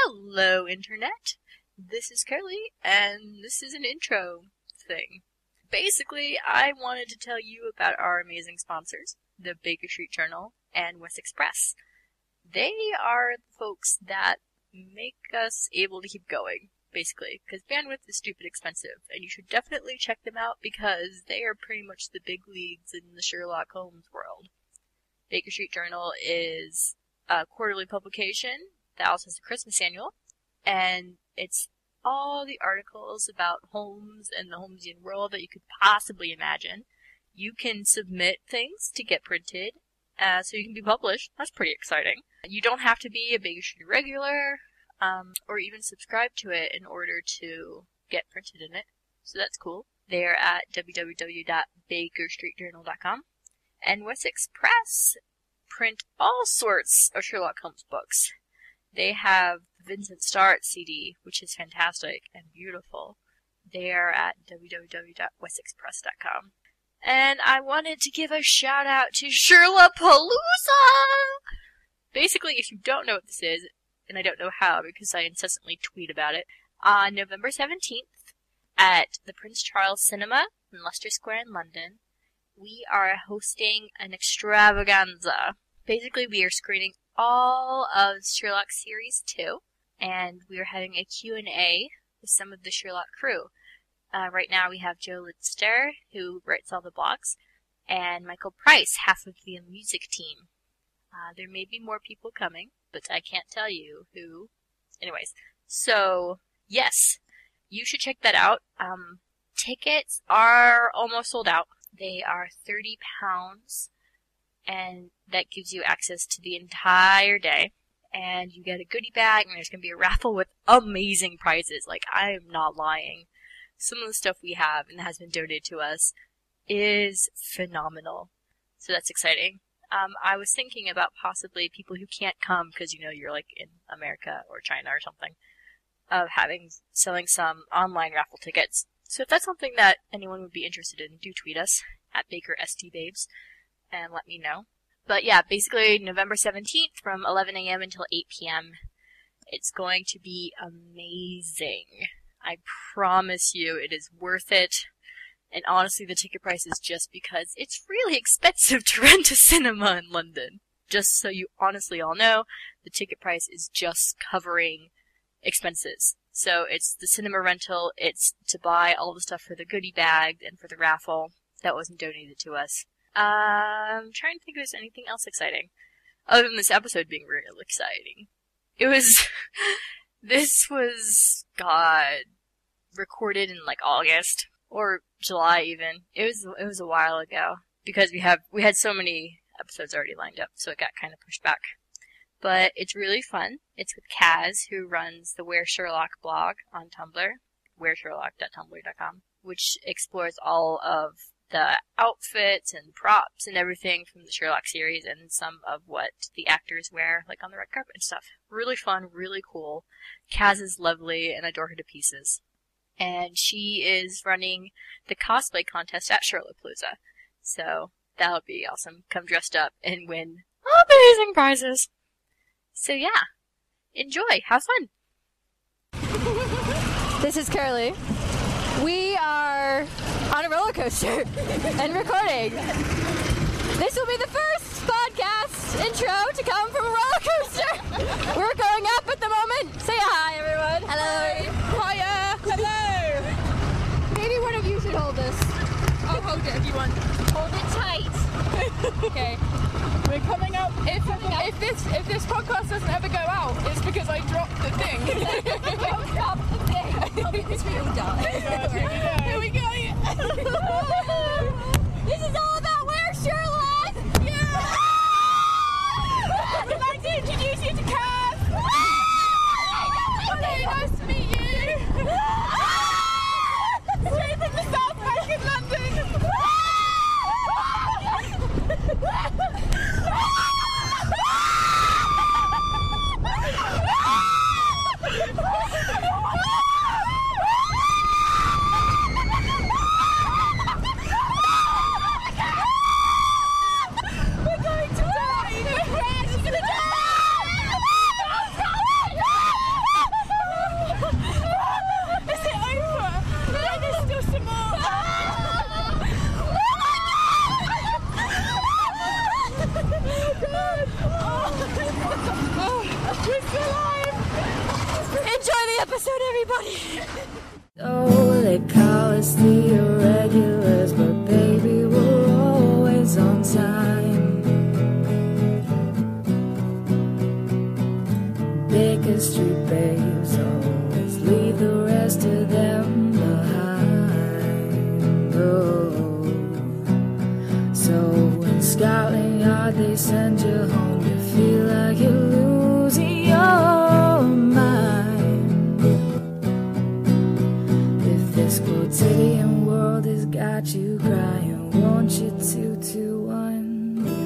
Hello, Internet. This is Carly, and this is an intro thing. Basically, I wanted to tell you about our amazing sponsors, the Baker Street Journal and Wessex Press. They are the folks that make us able to keep going, basically, because bandwidth is stupid expensive, and you should definitely check them out because they are pretty much the big leagues in the Sherlock Holmes world. Baker Street Journal is a quarterly publication that also has a Christmas annual, and it's all the articles about Holmes and the Holmesian world that you could possibly imagine. You can submit things to get printed, so you can be published. That's pretty exciting. You don't have to be a Baker Street regular, or even subscribe to it in order to get printed in it. So that's cool. They're at www.bakerstreetjournal.com. And Wessex Press print all sorts of Sherlock Holmes books. They have Vincent Starr CD, which is fantastic and beautiful. They are at www.wessexpress.com. And I wanted to give a shout out to Sherlapalooza! Basically, if you don't know what this is, and I don't know how because I incessantly tweet about it, on November 17th at the Prince Charles Cinema in Leicester Square in London, we are hosting an extravaganza. Basically, we are screening all of Sherlock Series 2, and we are having a Q&A with some of the Sherlock crew. Right now we have Joe Lidster, who writes all the blogs, and Michael Price, half of the music team. There may be more people coming, but I can't tell you who. Anyways, so, yes, you should check that out. Tickets are almost sold out. They are £30, and that gives you access to the entire day. And you get a goodie bag, and there's going to be a raffle with amazing prizes. Like, I am not lying. Some of the stuff we have and that has been donated to us is phenomenal. So that's exciting. I was thinking about possibly people who can't come because, you know, you're like in America or China or something, of selling some online raffle tickets. So if that's something that anyone would be interested in, do tweet us at BakerSTBabes and let me know. But yeah, basically November 17th from 11 a.m. until 8 p.m. It's going to be amazing. I promise you it is worth it. And honestly, the ticket price is just because it's really expensive to rent a cinema in London. Just so you honestly all know, the ticket price is just covering expenses. So it's the cinema rental, it's to buy all the stuff for the goodie bag and for the raffle that wasn't donated to us. I'm trying to think if there's anything else exciting. Other than this episode being real exciting. This was, recorded in like August. Or July even. It was a while ago. Because we had so many episodes already lined up, so it got kind of pushed back. But it's really fun. It's with Kaz, who runs the Where Sherlock blog on Tumblr, wheresherlock.tumblr.com, which explores all of the outfits and props and everything from the Sherlock series and some of what the actors wear, like on the red carpet and stuff. Really fun, really cool. Kaz is lovely, and I adore her to pieces. And she is running the cosplay contest at Sherlapalooza. So that'll be awesome. Come dressed up and win amazing prizes. So yeah, enjoy, have fun. This is Carly. We are on a roller coaster and recording. This will be the first podcast intro to come from a roller coaster. We're going up at the moment. Say hi, everyone. Hello. Hiya. Hello. Maybe one of you should hold this. I'll hold it if you want. Hold it tight. Okay. We're coming up. If this podcast doesn't ever go out, it's because I dropped the thing. Don't drop the thing. It's really dumb. Here we go. This is all about Where Sherlock. Yeah. I'd like to introduce you to Kaz. Enjoy the episode, everybody. Oh, they call us the irregulars, but baby, we're always on time. Baker Street babes always leave the rest of them behind. Oh, so in Scotland Yard they send you home, you feel like you're losing your mind. If this quotidian world has got you crying, won't you 221 be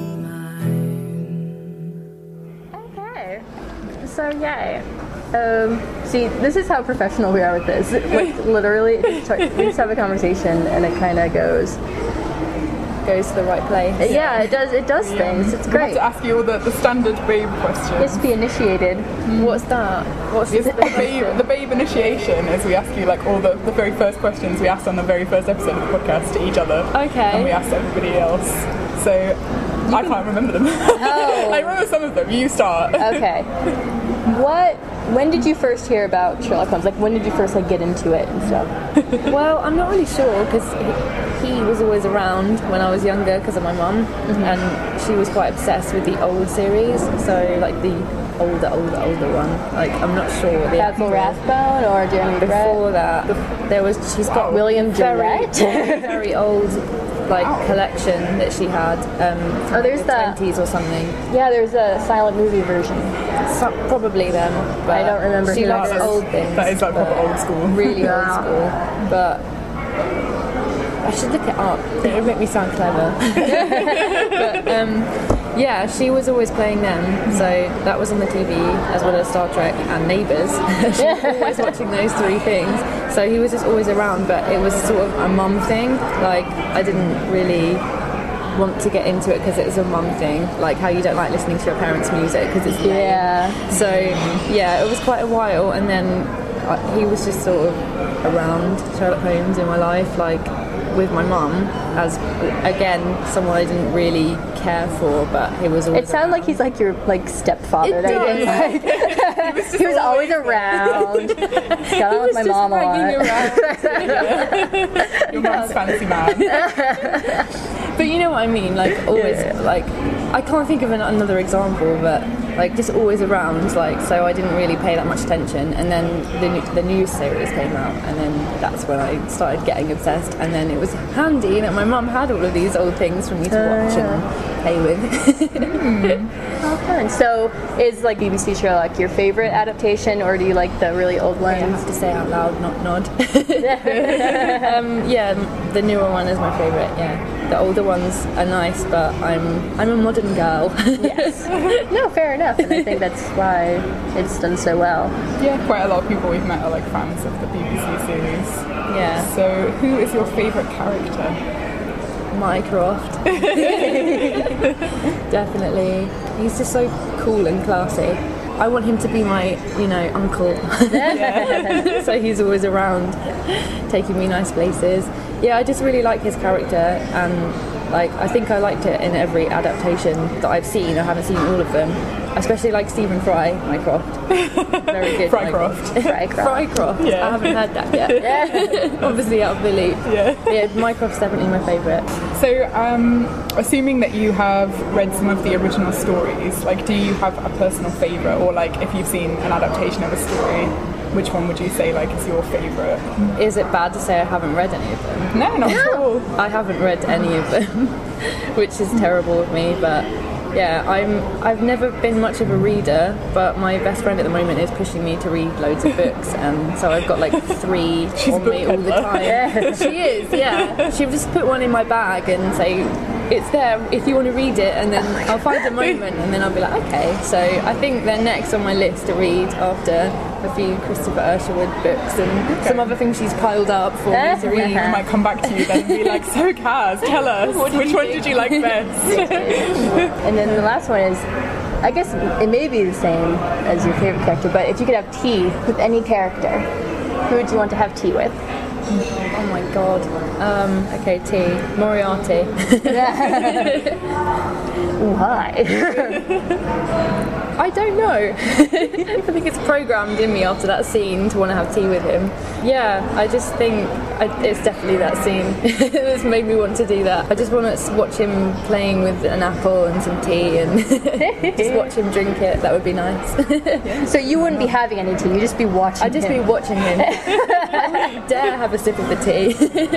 mine? Okay. So yay. See, this is how professional we are with this. Like, literally, we just have a conversation and it kind of goes Goes to the right place. Yeah, it does things. It's I great. have to ask you all the standard babe questions. Just be initiated. What's that? What's the babe initiation is we ask you like all the very first questions we asked on the very first episode of the podcast to each other. Okay. And we asked everybody else. So I can't remember them. Oh. I remember some of them. You start. Okay. When did you first hear about Sherlock Holmes? Like, when did you first get into it and stuff? Well, I'm not really sure because he was always around when I was younger because of my mum, and she was quite obsessed with the old series. So like the older one. Like I'm not sure. Basil Rathbone or Jeremy Brett? Before that, there was. She's got William Jarrett. very old collection that she had. There's the 20s or something. Yeah, there's a silent movie version. Probably them. But I don't remember. She who likes that is. old things. That is like proper old school. Really old school. But I should look it up. It would make me sound clever. But yeah, she was always playing them. So that was on the TV as well as Star Trek and Neighbours. She was always watching those three things. So he was just always around, but it was sort of a mum thing. Like I didn't really want to get into it because it was a mum thing, like how you don't like listening to your parents' music because it's lame. Yeah. So yeah, it was quite a while, and then he was just sort of around Sherlock Holmes in my life, like with my mum, as again someone I didn't really care for, but he was always It sounded like he's like your stepfather. It that does. you didn't like. He was always around. Got on with my mom a lot. Your mum's fancy man. But you know what I mean, like always, like I can't think of another example, but like just always around, like so I didn't really pay that much attention, and then the new series came out, and then that's when I started getting obsessed, and then it was handy that my mum had all of these old things for me to watch and play with. How fun. So is BBC Sherlock your favorite adaptation, or do you like the really old I ones? have to say out loud, not nod. Yeah, the newer one is my favourite. Yeah, the older ones are nice, but I'm a modern girl. Yes. No, fair enough, and I think that's why it's done so well. Yeah, quite a lot of people we've met are like fans of the BBC series. Yeah, So who is your favourite character? Mycroft. Definitely. He's just so cool and classy. I want him to be my, uncle. So he's always around, taking me nice places. Yeah, I just really like his character, and I think I liked it in every adaptation that I've seen. I haven't seen all of them. I especially like Stephen Fry, Mycroft. Very good. Frycroft. Frycroft. Yeah. I haven't heard that yet. Obviously out of the loop. Yeah, Mycroft's definitely my favourite. So, assuming that you have read some of the original stories, do you have a personal favourite, or if you've seen an adaptation of a story, which one would you say is your favourite? Is it bad to say I haven't read any of them? No, not at all. I haven't read any of them, which is terrible of me, but yeah, I've never been much of a reader, but my best friend at the moment is pushing me to read loads of books, and so I've got 3 on me all the time. Yeah. She is, yeah. She'll just put one in my bag and say, it's there if you want to read it, and then I'll find a moment and then I'll be like, okay. So I think they're next on my list to read after a few Christopher Isherwood books and some other things she's piled up for me to read. I might come back to you then and be like, so Kaz, tell us, which one did you like best? And then the last one is, I guess it may be the same as your favorite character, but if you could have tea with any character, who would you want to have tea with? Oh my god. Okay, tea. Moriarty. Why? I don't know. I think it's programmed in me after that scene to want to have tea with him. Yeah, I just think it's definitely that scene that's made me want to do that. I just want to watch him playing with an apple and some tea and just watch him drink it. That would be nice. So you wouldn't be having any tea, you'd just be watching I'd just him. be watching him. I wouldn't dare have a sip of the tea.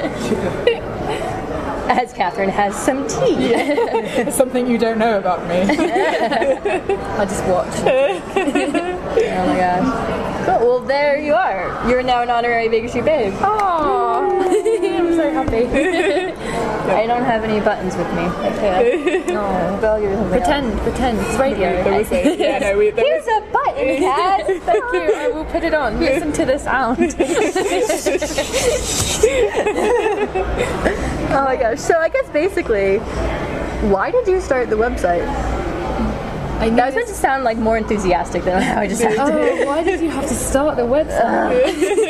As Catherine has some tea. Something you don't know about me. I just watch. Oh my gosh. Cool, well there you are. You're now an honorary Baker Street Babe. Aww. I'm so happy. I don't have any buttons with me. Okay. No. Well, you're something else. Pretend. It's radio. There was a, yeah, no, there Here's a button, Cat. Thank you. I will put it on. Listen to the sound. Oh my gosh. So I guess basically, why did you start the website? I That was meant to sound like more enthusiastic than how I just had to. Oh, why did you have to start the website?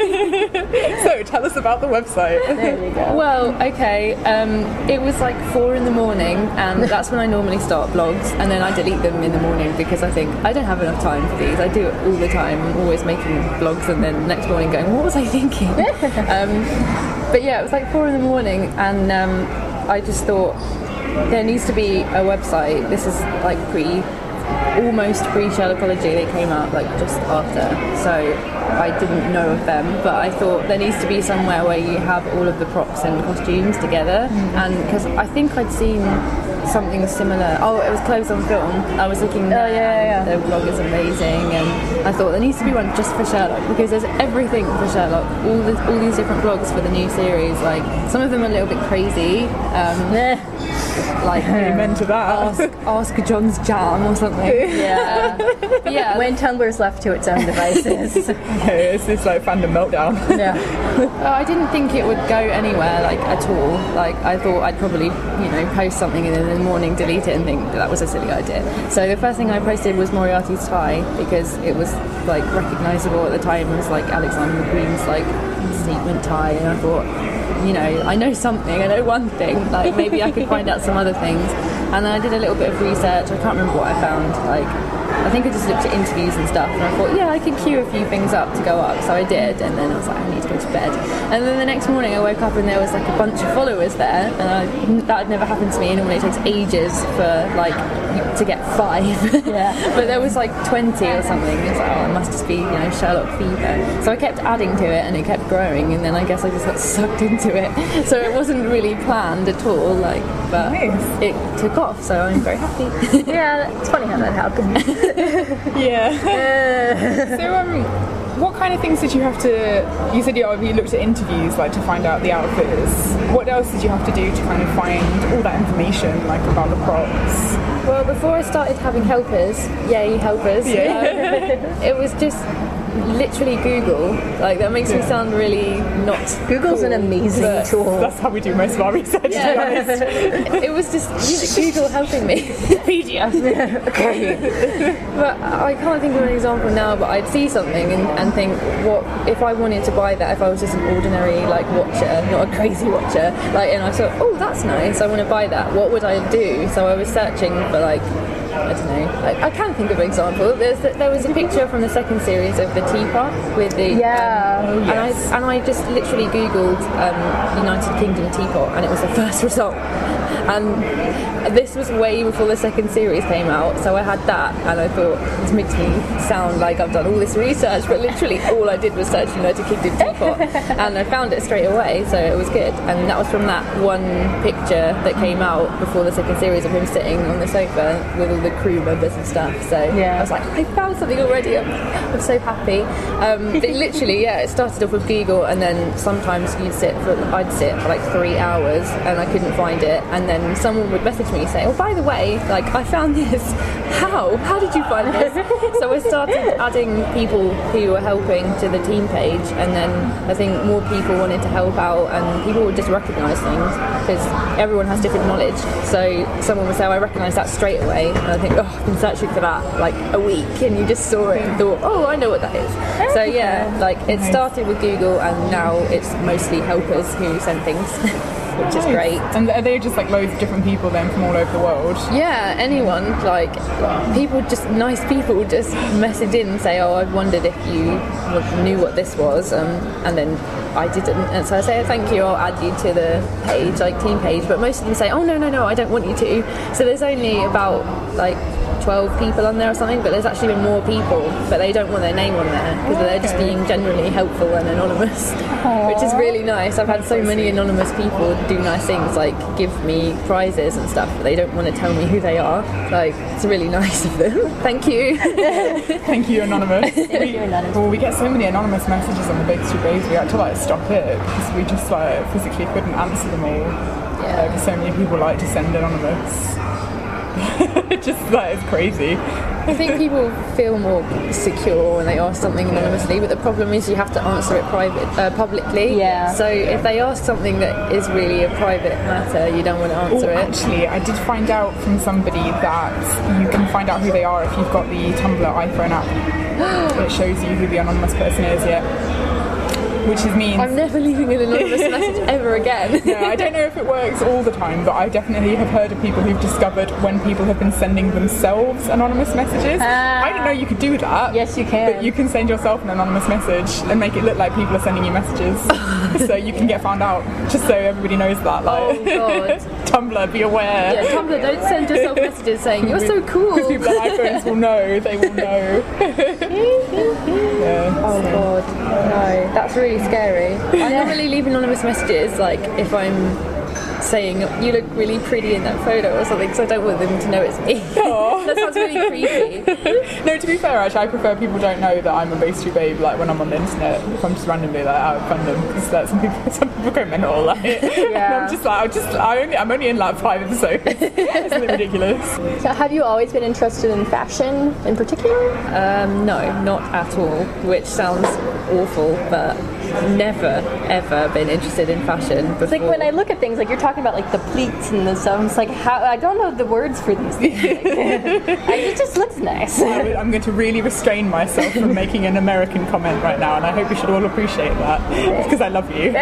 So tell us about the website. There you go. Well, okay, it was like 4 in the morning, and that's when I normally start blogs, and then I delete them in the morning because I think I don't have enough time for these. I do it all the time. I'm always making blogs, and then next morning going, what was I thinking? But yeah, it was like 4 in the morning, and I just thought there needs to be a website. This is like almost pre-Sherlockology. They came out like just after, so I didn't know of them, but I thought there needs to be somewhere where you have all of the props and costumes together. And because I think I'd seen something similar. Oh, it was Clothes on Film. I was looking there, and their blog is amazing, and I thought there needs to be one just for Sherlock, because there's everything for Sherlock, all these different blogs for the new series. Like some of them are a little bit crazy, like Amen to that. Ask John's Jam or something. Yeah. Yeah. When Tumblr's left to its own devices. It's like fandom meltdown. Yeah. I didn't think it would go anywhere, like, at all. Like, I thought I'd probably, post something and then in the morning delete it and think that was a silly idea. So the first thing I posted was Moriarty's tie, because it was, like, recognisable at the time as, like, Alexander McQueen's, like, statement tie, and I thought, I know something, I know one thing, like, maybe I could find out some other things. And then I did a little bit of research. I can't remember what I found, like, I think I just looked at interviews and stuff, and I thought, yeah, I can queue a few things up to go up, so I did, and then I was like, I need to go to bed. And then the next morning I woke up and there was like a bunch of followers there, and that had never happened to me. Normally it takes ages for like to get 5. Yeah. But there was like 20 or something. It's like, oh, it must just be, Sherlock fever. So I kept adding to it and it kept growing, and then I guess I just got sucked into it. So it wasn't really planned at all, like, but Nice. it took off, so I'm very happy. Yeah, it's funny how that happened. Yeah. So, what kind of things did you have to? You said you looked at interviews, like, to find out the outfitters. What else did you have to do to kind of find all that information, like, about the props? Well, before I started having helpers, yay helpers, it was just literally Google. Like, that makes me sound really not Google's cool, an amazing but tool. That's how we do most of our research, to be honest. it was just Google helping me. Wikipedia. Okay. But I can't think of an example now, but I'd see something and think, what if I wanted to buy that, if I was just an ordinary, like, watcher, not a crazy watcher, like, and I thought, oh, that's nice, I want to buy that, what would I do? So I was searching for, like, I don't know. I can't think of an example. There was a picture from the second series of the teapot with the and I just literally googled United Kingdom teapot, and it was the first result. And this was way before the second series came out, so I had that, and I thought, this makes me sound like I've done all this research, but literally all I did was search United Kingdom teapot, and I found it straight away, so it was good. And that was from that one picture that came out before the second series of him sitting on the sofa with all the crew members and stuff. So I was like, I found something already. I'm so happy. But literally, it started off with Google, and then sometimes I'd sit for like 3 hours and I couldn't find it, and then someone would message me saying, oh, by the way, like, I found this. How did you find this? So I started adding people who were helping to the team page, and then I think more people wanted to help out, and people would just recognise things because everyone has different knowledge. So someone would say, oh, I recognise that straight away, and I think, oh, I've been searching for that like a week, and you just saw it and thought, oh, I know what that is. So yeah, like, it started with Google, and now it's mostly helpers who send things. which is great. And are they just like loads of different people then from all over the world? Yeah, anyone, like people, just nice people just message in and say, oh, I wondered if you knew what this was, and then I didn't, and so I say, oh, thank you, I'll add you to the page, like team page, but most of them say, oh no, I don't want you to. So there's only about like 12 people on there or something, but there's actually been more people, but they don't want their name on there because they're just being generally helpful and anonymous. Which is really nice. I've had so many anonymous people do nice things, like give me prizes and stuff, but they don't want to tell me who they are. Like, it's really nice of them. Thank you. Thank you, Anonymous. Well, we get so many anonymous messages on the Big Street Babes, we had to like stop it because we just like physically couldn't answer them all. Yeah. Because so many people like to send anonymous. Just that is crazy. I think people feel more secure when they ask something anonymously, but the problem is you have to answer it publicly. Yeah. So if they ask something that is really a private matter, you don't want to answer it. Actually, I did find out from somebody that you can find out who they are if you've got the Tumblr iPhone app. It shows you who the anonymous person is, which means I'm never leaving an anonymous message ever again. No, I don't know if it works all the time, but I definitely have heard of people who've discovered when people have been sending themselves anonymous messages. I didn't know you could do that. Yes, you can. But you can send yourself an anonymous message and make it look like people are sending you messages, so you can get found out. Just so everybody knows that. Like, Oh God. Tumblr, be aware. Yeah, Tumblr, don't send yourself messages saying you're so cool. Because people on iPhones will know. They will know. Yeah. Oh God, no, that's really scary. I normally leave anonymous messages, like if I'm saying you look really pretty in that photo or something, because I don't want them to know it's me. That sounds really creepy. No, to be fair, actually, I prefer people don't know that I'm a Bay Street Babe. Like when I'm on the internet, if I'm just randomly like out of fandom, because some people go mental. Like, Yeah. and I'm only in like 5 episodes. It's a bit ridiculous. So have you always been interested in fashion in particular? No, not at all, which sounds awful, but never ever been interested in fashion before. It's like when I look at things, like you're talking about like the pleats and the stuff, it's like, how I don't know the words for these things. It just looks nice. I'm going to really restrain myself from making an American comment right now, and I hope you should all appreciate that, because I love you.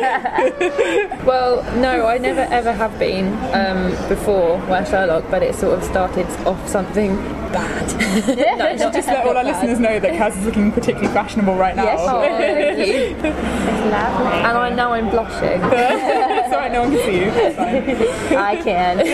Well, no, I never ever have been before Where Sherlock, but it sort of started off something bad. No, not Just let all our listeners know that Kaz is looking particularly fashionable right now. Yes, Oh, thank you. It's lovely. And now I'm blushing. It's alright, no one can see you. It's fine. I can.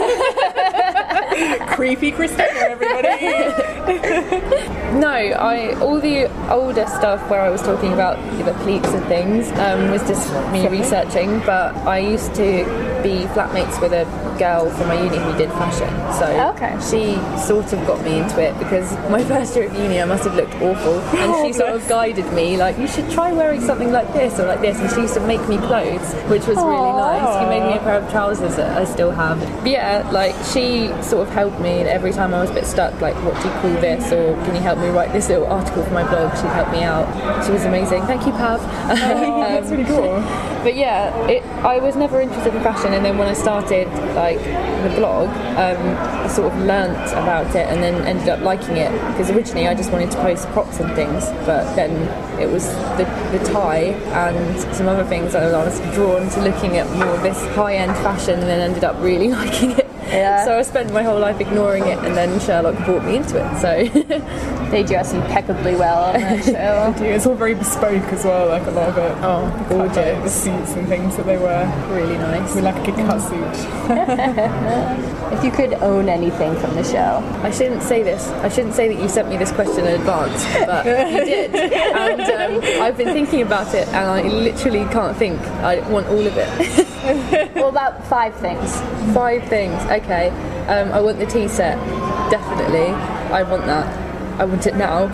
Creepy Christina, everybody. No, all the older stuff where I was talking about the pleats and things was just me researching, but I used to be flatmates with a girl from my uni who did fashion, so Okay. she sort of got me into it, because my first year of uni I must have looked awful, and she sort of guided me, like, you should try wearing something like this or like this, and she used to make me clothes, which was really nice. She made me a pair of trousers that I still have. But yeah, like, she sort of helped me, and every time I was a bit stuck, like, what do you call this, or can you help me write this little article for my blog, she'd help me out. She was amazing. Thank you, Pav. That's really cool. But yeah, I was never interested in fashion, and then when I started like the blog, I sort of learnt about it and then ended up liking it, because originally I just wanted to post props and things, but then it was the tie and some other things that I was drawn to looking at more of this high-end fashion, and then ended up really liking it. Yeah. So I spent my whole life ignoring it, and then Sherlock brought me into it. So They dress impeccably well on that show. It's all very bespoke as well, like a lot of it. Oh, The gorgeous. suits and things that they wear. Really nice. We like a good cut suit. If you could own anything from the show. I shouldn't say this. I shouldn't say that you sent me this question in advance, but you did. And I've been thinking about it, and I literally can't think. I want all of it. Well, about 5 things. 5 things. Okay. I want the tea set. Definitely. I want that. I want it now.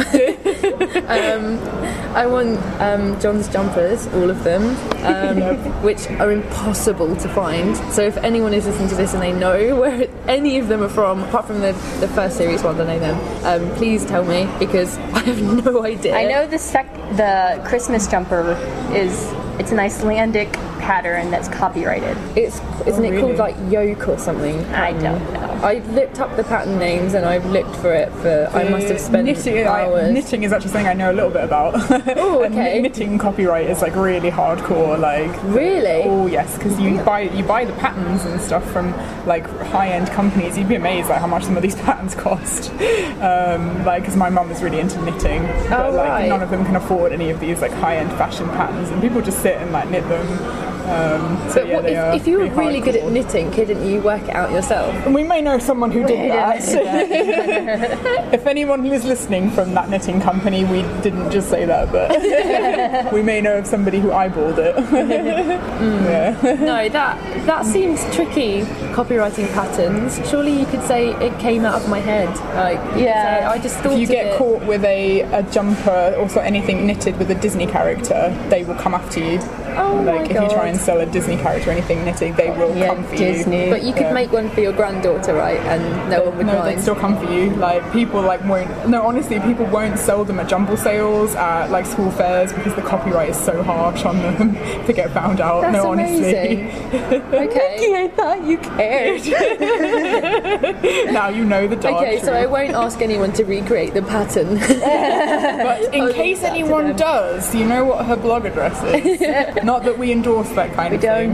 I want John's jumpers, all of them, which are impossible to find. So if anyone is listening to this and they know where any of them are from, apart from the first series ones, I know them, please tell me, because I have no idea. I know the Christmas jumper it's an Icelandic pattern that's copyrighted. Isn't it called like yoke or something? I don't know. I looked up the pattern names and I've looked for it for. I must have spent hours. Knitting is actually something I know a little bit about. Oh, okay. And knitting copyright is like really hardcore. Like really? Oh yes, because you buy the patterns and stuff from like high-end companies. You'd be amazed like how much some of these patterns cost. Like because my mum is really into knitting, but like none of them can afford any of these like high-end fashion patterns, and people just sit and like knit them. But if you were really good at knitting, couldn't you work it out yourself? And we may know someone who did that. If anyone is listening from that knitting company, we didn't just say that, but we may know of somebody who eyeballed it. Yeah. No, that seems tricky. Copywriting patterns. Surely you could say it came out of my head. Like I just thought. If you get caught with a jumper or anything knitted with a Disney character, they will come after you. Oh like my God. If you try and sell a Disney character or anything knitting, they will come for Disney. you. But you could make one for your granddaughter, right? And no one would No, mind. they'd still come for you. Like people won't. No, honestly, people won't sell them at jumble sales at like school fairs because the copyright is so harsh on them to get found out. That's no, amazing. honestly. Okay. I thought you cared. Now you know the dark Okay, truth. so I won't ask anyone to recreate the pattern. But in I'll case leave that to anyone them. does, you know what her blog address is. Not that we endorse that kind of thing.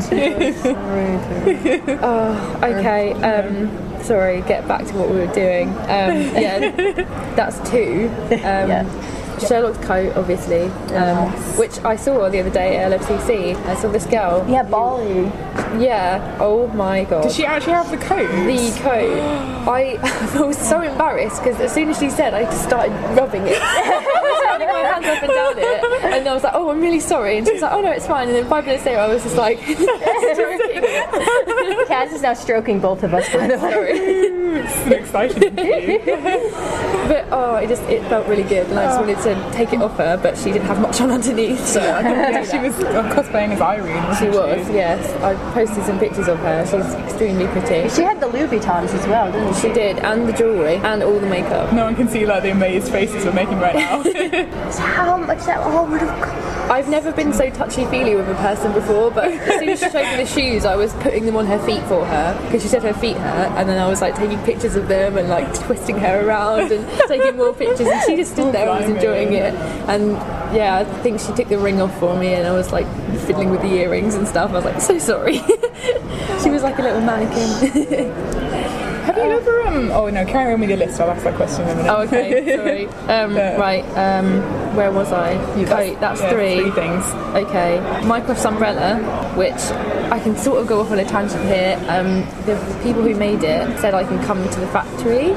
Okay, sorry, get back to what we were doing. That's 2. Sherlock's coat, obviously, which I saw the other day at LFCC. I saw this girl. Yeah, Bali. Yeah, oh my God. Does she actually have the coat? The coat. I was so embarrassed because as soon as she said, I just started rubbing it. I was running my hands up and down it, and I was like, "Oh, I'm really sorry." And she was like, "Oh no, it's fine." And then 5 minutes later, I was just like, stroking it. Kaz is now stroking both of us, by the way. Sorry. It's an exciting thing. But it felt really good, and I just wanted to take it off her, but she didn't have much on underneath, so I couldn't do Yeah, she that. was cosplaying as Irene. She wasn't was, yes. I posted some pictures of her. She's extremely pretty. She had the Louis Vuittons as well, didn't she? She did, and the jewellery, and all the makeup. No one can see like the amazed faces we're making right now. How much that all would have cost? I've never been so touchy-feely with a person before, but as soon as she showed me the shoes, I was putting them on her feet for her, because she said her feet hurt, and then I was like taking pictures of them and like twisting her around and taking more pictures, and she just stood there and was enjoying it. And yeah, I think she took the ring off for me, and I was like fiddling with the earrings and stuff. I was like, so sorry. She was like a little mannequin. Have you ever oh no, carry on with your list, I'll ask that question in a minute. Oh, okay, sorry. Right, where was I? That's 3. 3 things. Okay, Mycroft's umbrella, which I can sort of go off on a tangent here. The people who made it said I can come to the factory.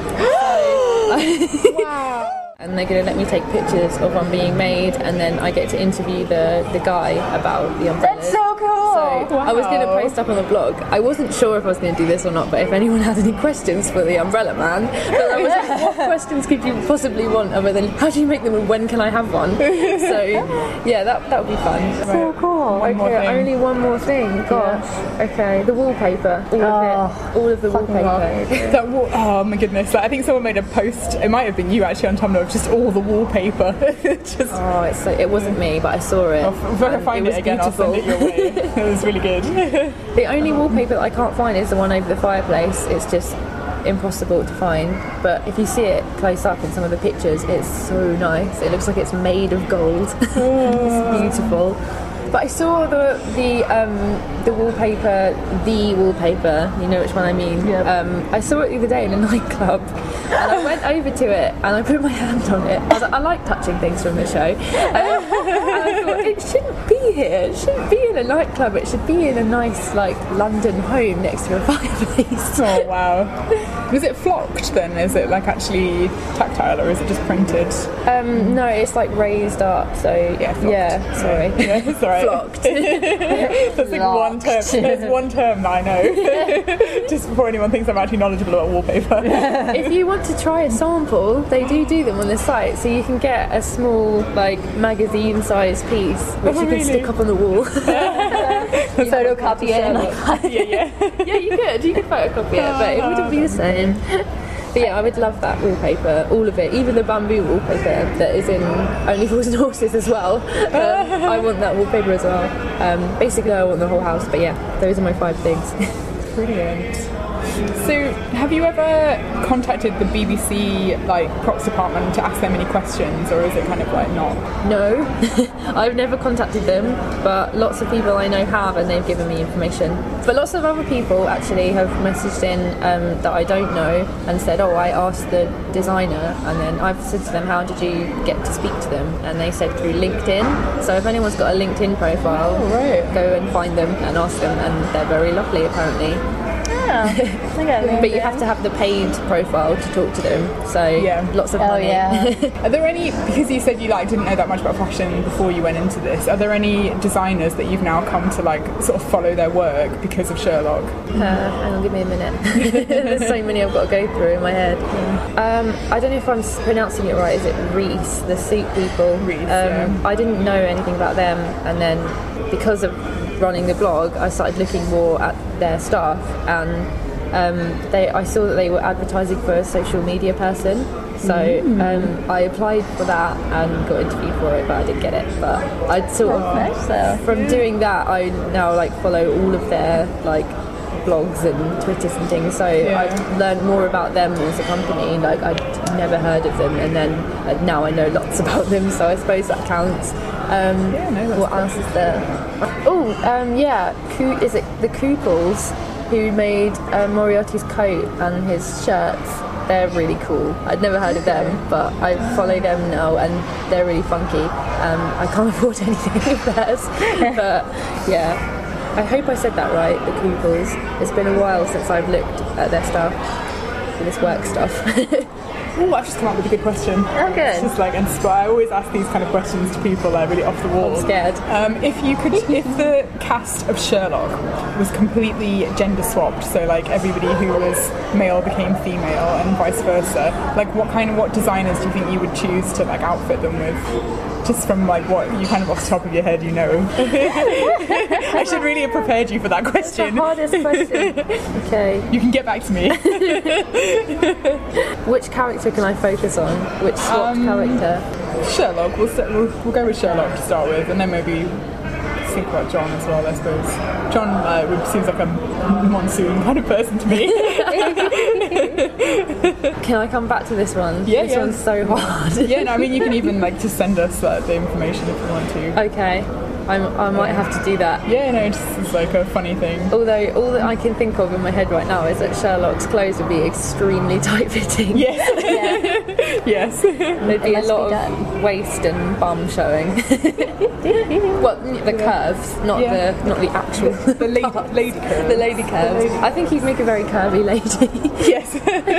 Wow. And they're going to let me take pictures of one being made, and then I get to interview the guy about the umbrellas. That's so cool! So I was going to post up on the blog. I wasn't sure if I was going to do this or not, but if anyone had any questions for the umbrella man, but I was like, what questions could you possibly want other than how do you make them and when can I have one? So yeah, that would be fun. So cool. One more Okay, thing. only one more thing. Gosh. Okay, the wallpaper. All of it. All of the wallpaper. Oh my goodness! Like, I think someone made a post. It might have been you actually on Tumblr of just all the wallpaper. Just. Oh, it wasn't me, but I saw it. If I find it again, beautiful. I'll send it your way. It was really good. The only wallpaper that I can't find is the one over the fireplace. It's just impossible to find. But if you see it close up in some of the pictures, it's so nice. It looks like it's made of gold. It's beautiful. But I saw the wallpaper, you know which one I mean. Yep. I saw it the other day in a nightclub, and I went over to it and I put my hand on it. I was like, I like touching things from the show. And I thought, it shouldn't be here. It shouldn't be in a nightclub. It should be in a nice, like, London home next to a fireplace. Oh wow! Was it flocked then? Is it like actually tactile or is it just printed? No, it's like raised up. So flocked. Sorry. Yeah, it's alright. Flocked. That's like one term. There's one term that I know. Just before anyone thinks I'm actually knowledgeable about wallpaper. If you want to try a sample, they do them on the site, so you can get a small, like, magazine-sized piece, which you can really? stick up on the wall. Photocopy it and Yeah. Yeah, you could photocopy it, but it wouldn't be the same. But yeah, I would love that wallpaper, all of it, even the bamboo wallpaper that is in Only Fools and Horses as well. I want that wallpaper as well. Basically, I want the whole house, but yeah, those are my 5 things. Brilliant. So, have you ever contacted the BBC like props department to ask them any questions, or is it kind of like not? No, I've never contacted them, but lots of people I know have, and they've given me information. But lots of other people actually have messaged in that I don't know and said, oh, I asked the designer, and then I've said to them, how did you get to speak to them? And they said through LinkedIn. So if anyone's got a LinkedIn profile, go and find them and ask them, and they're very lovely apparently. But you have to have the paid profile to talk to them, so lots of money. Are there any, because you said you like didn't know that much about fashion before you went into this, are there any designers that you've now come to like sort of follow their work because of Sherlock? Hang on, give me a minute. There's so many I've got to go through in my head. I don't know if I'm pronouncing it right. Is it Reese, the suit people? Reese, I didn't know anything about them, and then because of running the blog, I started looking more at their staff, and I saw that they were advertising for a social media person, so I applied for that and got interviewed for it, but I didn't get it. But I'd sort of from doing that, I now like follow all of their like blogs and Twitters and things, so I've learned more about them as a company. Like I'd never heard of them, and then now I know lots about them, so I suppose that counts. What else is there? Is it the Kooples who made Moriarty's coat and his shirts? They're really cool. I'd never heard of them, but I follow them now, and they're really funky. I can't afford anything of theirs, but yeah. I hope I said that right, the Kooples. It's been a while since I've looked at their stuff, for this work stuff. Oh, I've just come up with a good question. Oh, good. It's just like inspire. I always ask these kind of questions to people like really off the wall. I'm scared. If the cast of Sherlock was completely gender swapped, so like everybody who was male became female and vice versa, like what designers do you think you would choose to like outfit them with? Just from like what you kind of off the top of your head you know. I should really have prepared you for that question. That's the hardest question. Okay. You can get back to me. Which character can I focus on? Which swapped character? Sherlock. We'll go with Sherlock to start with, and then maybe think about John as well, I suppose. John seems like a monsoon kind of person to me. Can I come back to this one? Yeah, this one's so hard. Yeah, no, I mean you can even like just send us the information if you want to. Okay. I might have to do that. Yeah, no, it's like a funny thing. Although all that I can think of in my head right now is that Sherlock's clothes would be extremely tight-fitting. Yes. Yes. There'd be a lot of waist and bum showing. Well, the curves, not the actual. The lady curves. The lady curves. I think he'd make a very curvy lady. Yes.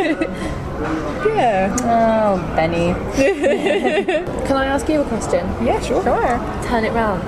Yeah. Oh, Benny. Can I ask you a question? Yeah, sure. Turn it round.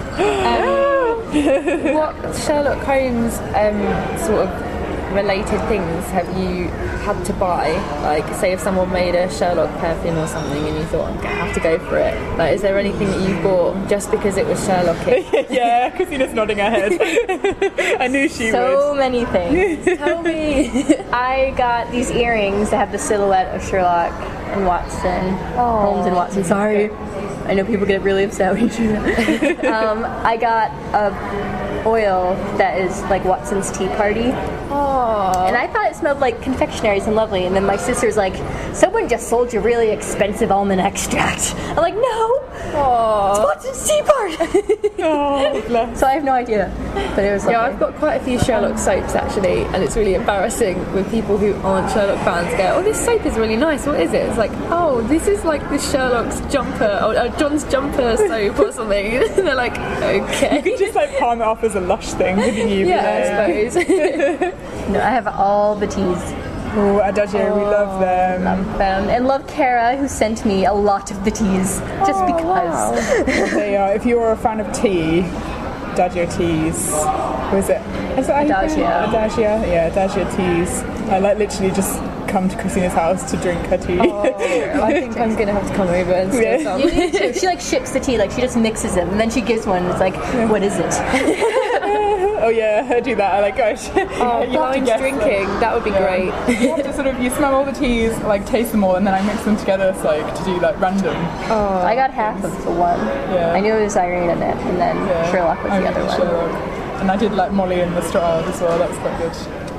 What Sherlock Holmes sort of related things have you had to buy? Like, say if someone made a Sherlock perfume or something and you thought, I'm going to have to go for it. Like, is there anything that you bought just because it was Sherlocky? Yeah, Christina's nodding her head. I knew she would. So many things. Tell me. I got these earrings that have the silhouette of Sherlock and Watson. Holmes and Watson, sorry. I know people get really upset when you do that. I got a oil that is like Watson's Tea Party. Oh. And I thought it smelled like confectionaries and lovely. And then my sister's like, someone just sold you really expensive almond extract. I'm like, no! It's Watson's Tea Party! Oh, bless. So I have no idea. But it was lovely. Yeah, I've got quite a few Sherlock soaps actually, and it's really embarrassing when people who aren't Sherlock fans go, oh, this soap is really nice, what is it? It's like, oh, this is like the Sherlock's jumper, or John's jumper soap or something. And they're like, okay. You could just like palm it off as a Lush thing, couldn't you? Yeah, I suppose. No, I have all the teas. Oh, Adagio, we love them. Love them. And love Kara, who sent me a lot of the teas, just because. Wow. They are, if you're a fan of tea, Adagio teas. Who is it? Is that Adagio. Adagio? Yeah, Adagio teas. I like literally just come to Christina's house to drink her tea. I think I'm going to have to come over and steal some. You need to. She like ships the tea, like she just mixes them, and then she gives one, and it's like, what is it? Oh yeah, I do that. I like, gosh. Blind drinking, that would be great. You have to sort of, you smell all the teas, like taste them all, and then I mix them together, so like to do like random. I got half of the one. Yeah. I knew it was Irene in it, and then Sherlock was the other one. Sherlock. And I did like Molly and Lestrade as well, that was quite good.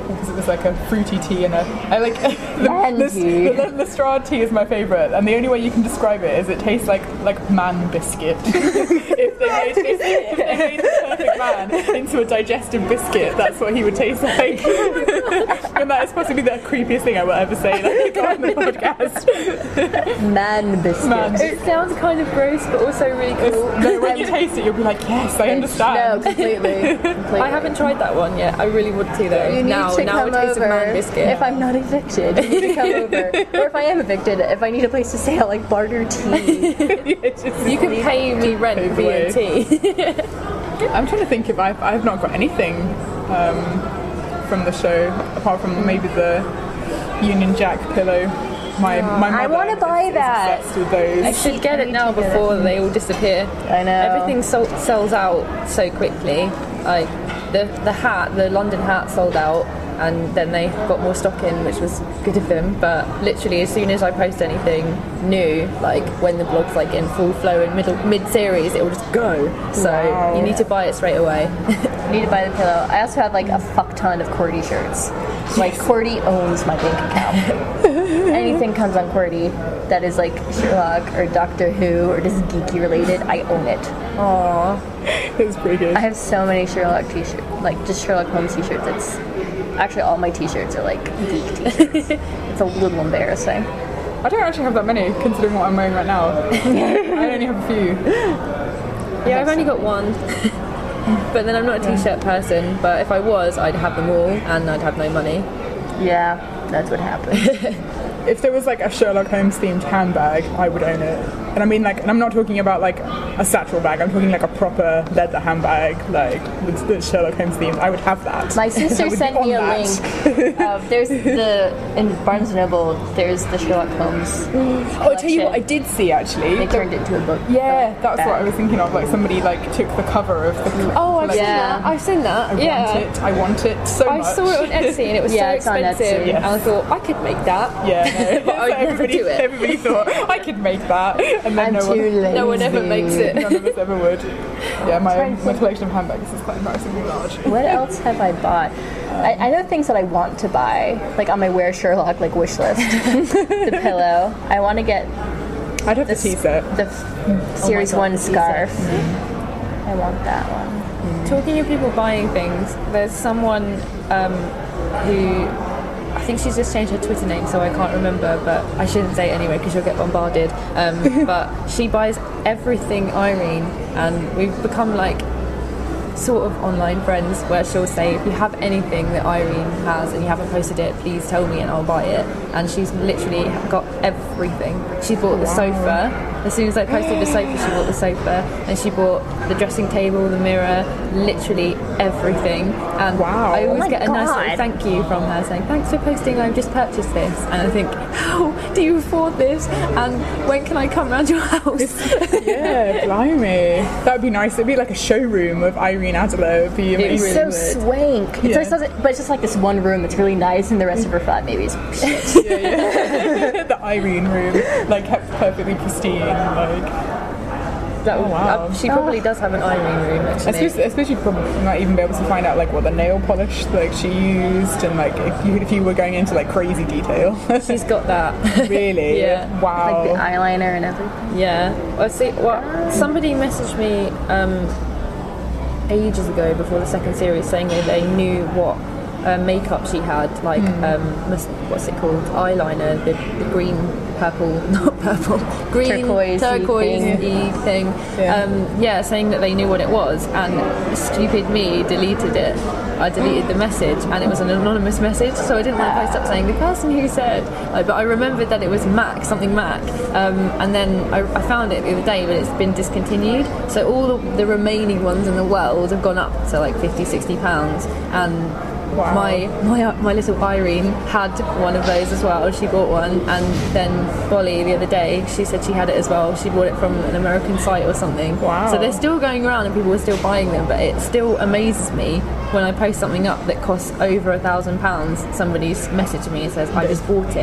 because it was like a fruity tea and I like Man tea. the Lestrade tea is my favourite, and the only way you can describe it is it tastes like man biscuit. if they made the perfect man into a digestive biscuit, that's what he would taste like. And that is possibly the creepiest thing I will ever say on the podcast. Man biscuit. It sounds kind of gross, but also really cool. No, when you taste it, you'll be like, yes, I understand. No, completely. I haven't tried that one yet. I really want to though. You need now to it come tastes of over. man biscuit. If I'm not evicted, you need to come over. Or if I am evicted, if I need a place to stay, I'll like barter tea. You can pay me rent via tea. I'm trying to think if I've not got anything from the show apart from maybe the Union Jack pillow. My mother I want to buy that. Is obsessed with those. I should get it now before they all disappear. I know. Everything sells out so quickly. Like the hat, the London hat sold out, and then they got more stock in, which was good of them. But literally, as soon as I post anything new, like when the blog's like in full flow and mid series, it will just go. So you need to buy it straight away. You need to buy the pillow. I also have like a fuck ton of Cordy shirts. Like Cordy owns my bank account. Anything comes on Cordy that is like Sherlock or Doctor Who or just geeky related, I own it. Aww. It's pretty good. I have so many Sherlock t-shirts, like just Sherlock Holmes t-shirts. It's actually all my t-shirts are like geek t-shirts. It's a little embarrassing. I don't actually have that many, considering what I'm wearing right now. I only have a few. Yeah, I've only got one. But then I'm not a t-shirt person, but if I was, I'd have them all and I'd have no money. Yeah, that's what happened. If there was like a Sherlock Holmes themed handbag, I would own it. And I mean like, and I'm not talking about like a satchel bag, I'm talking like a proper leather handbag, like with the Sherlock Holmes themed. I would have that. My sister sent me a link. There's in Barnes & Noble, there's the Sherlock Holmes. Oh, I'll tell you what I did see actually. They turned it into a book. Yeah, that's what I was thinking of. Like somebody like took the cover of the. Oh, I've seen Yeah. that. I've seen that. I want it so I much. saw it on Etsy and it was Yeah, so it's on expensive. Etsy. And I thought I could make that. Yeah, But I'd never do it. Everybody thought I could make that, and then I'm no too one. lazy. No one ever makes it. None of us ever would. Yeah, my collection of handbags is quite embarrassingly large. What else have I bought? I know things that I want to buy, like on my Wear Sherlock like wish list. The pillow. I want to get I'd have the tea set. the Series 1 scarf. I want that one. Talking of people buying things, there's someone who I think she's just changed her Twitter name, so I can't remember, but I shouldn't say it anyway because she'll get bombarded. But she buys everything Irene, and we've become like sort of online friends where she'll say, if you have anything that Irene has and you haven't posted it, please tell me and I'll buy it. And she's literally got everything. She bought the sofa. As soon as I posted the sofa, she bought the sofa, and she bought the dressing table, the mirror, literally everything. And I always get a nice little thank you from her saying, thanks for posting, I've just purchased this. And I think, how do you afford this? And when can I come round your house? Yeah, blimey. That would be nice. It'd be like a showroom of Irene Adler. It'd be amazing. So swank. It's Yeah. like, but it's just like this one room that's really nice, and the rest of her flat maybe is shit. The Irene room, like kept perfectly pristine. Like, She probably does have an Irene room, I actually. suppose you probably might even be able to find out like what the nail polish like she used, and like if you were going into like crazy detail. She's got that. Really? Yeah. Wow. Like the eyeliner and everything. Yeah. Well, see, somebody messaged me ages ago before the second series saying that they knew what makeup she had, like what's it called, eyeliner, the green, purple, not purple, green, turquoise-y thing. Yeah. Saying that they knew what it was, and stupid me deleted it. I deleted the message, and it was an anonymous message, so I didn't want to post up saying the person who said, but I remembered that it was something MAC, and then I found it the other day, but it's been discontinued, so all the remaining ones in the world have gone up to like £50-60, and Wow. my little Irene had one of those as well. She bought one, and then Bolly the other day, she said she had it as well. She bought it from an American site or something. Wow. So they're still going around and people are still buying them, but it still amazes me when I post something up that costs over £1,000. Somebody's messaged me and says, I just bought it.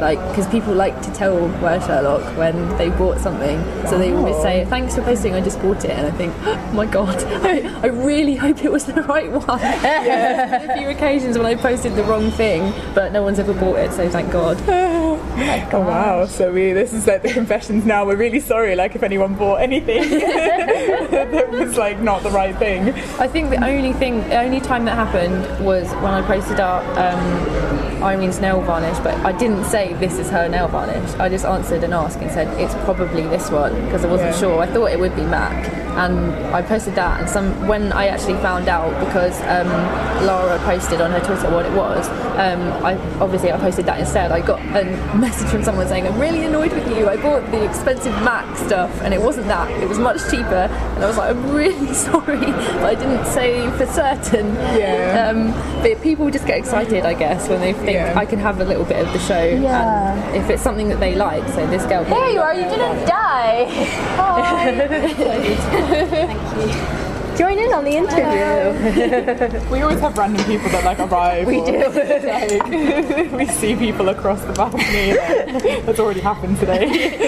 like, because people like to tell Where Sherlock when they bought something, so they always say, thanks for posting, I just bought it, and I think, oh my god, I really hope it was the right one. There's been a few occasions when I posted the wrong thing, but no one's ever bought it, so thank god. Oh wow, so this is like the confessions now. We're really sorry, like, if anyone bought anything that was like not the right thing. I think the only time that happened was when I posted up Irene's nail varnish, but I didn't say this is her nail varnish. I just answered an ask and said it's probably this one, because I wasn't sure. I thought it would be MAC, and I posted that, and when I actually found out, because Lara posted on her Twitter what it was, I posted that instead. I got a message from someone saying, I'm really annoyed with you, I bought the expensive MAC stuff and it wasn't that, it was much cheaper, and I was like, I'm really sorry, but I didn't say for certain. But people just get excited, I guess, when they think I can have a little bit of the show, and if it's something that they like. So this girl, There you are, you didn't die. Hi. Thank you. Join in on the interview. We always have random people that like arrive. We do. Like, we see people across the balcony. That's already happened today.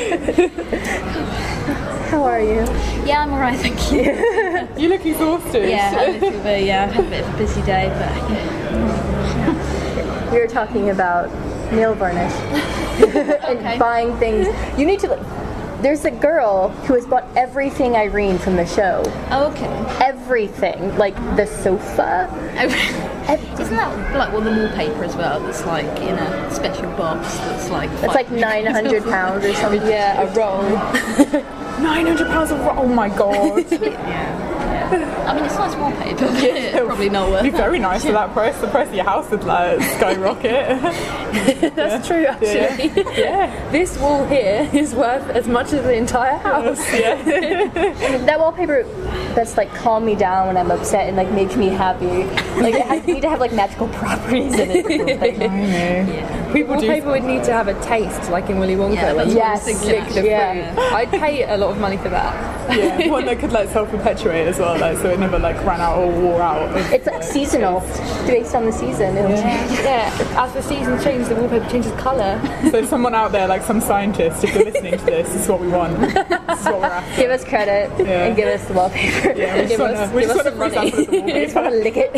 How are you? Yeah, I'm alright, thank you. You look exhausted. Yeah, a little bit, I've had a bit of a busy day, but We were talking about nail varnish and buying things. You need to. There's a girl who has bought everything Irene from the show. Oh, okay. Everything, like the sofa. Isn't that like the wallpaper as well? That's like in a special box. That's like. It's like £900 or something. yeah, a roll. £900 a roll. Oh my god. I mean, it's nice wallpaper, but it's probably not worth It'd be very nice for that price. The price of your house would skyrocket. That's true, actually. Yeah. This wall here is worth as much as the entire house. That wallpaper that's like calm me down when I'm upset and like makes me happy. Like it need to have like magical properties in it. People do. Wallpaper would need to have a taste, like in Willy Wonka. Yeah, when that's you what I was thinking, lick the actually. fruit. I'd pay a lot of money for that. Yeah, one that could like self-perpetuate as well, like so it never like ran out or wore out. It's like seasonal, based on the season. It'll change. Yeah, as the seasons change, the wallpaper changes colour. So someone out there, like some scientist, if you're listening to this is what we want. This is what we're after. Give us credit and give us the wallpaper. Yeah, we just want to some money. I just want to lick it.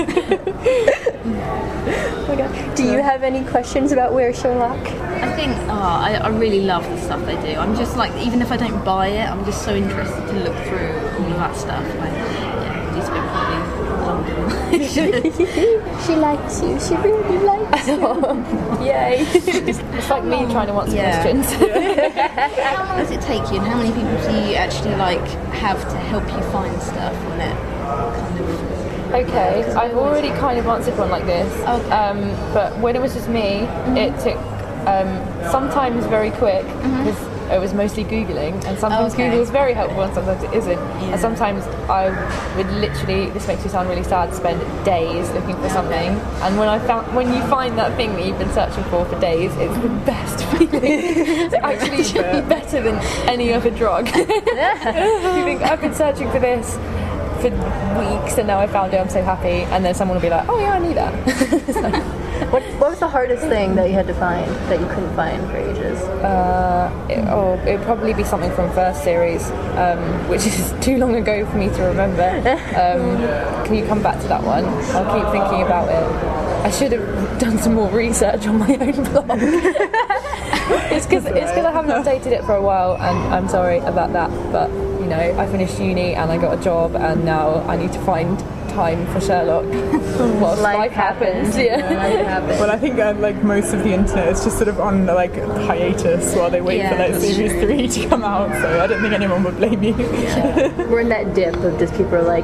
Oh my God. Do you have any questions about Where Sherlock? I think I really love the stuff they do. I'm just like, even if I don't buy it, I'm just so interested to look through all of that stuff. Like, do spend probably longer. She likes you. She really likes you. Yay. It's like me trying to answer questions. How long does it take you, and how many people do you actually like have to help you find stuff on it? Kind of. Okay, I've already kind of answered one like this. Okay. But when it was just me, it took sometimes very quick, because it was mostly Googling, and sometimes Google is very helpful and sometimes it isn't. Yeah. And sometimes I would literally, this makes me sound really sad, spend days looking for something. And when you find that thing that you've been searching for days, it's the best feeling. It's actually better than any other drug. You think, I've been searching for this for weeks and now I found it, I'm so happy, and then someone will be like, oh yeah, I knew that. What was the hardest thing that you had to find that you couldn't find for ages? It would probably be something from first series, which is too long ago for me to remember. Can you come back to that one? I'll keep thinking about it. I should have done some more research on my own blog. It's because I haven't updated it for a while, and I'm sorry about that, but you know, I finished uni and I got a job, and now I need to find time for Sherlock whilst life happens. Well, I think like most of the internet is just sort of on like hiatus while they wait for like series 3 to come out, so I don't think anyone would blame you. We're in that dip of just people are like,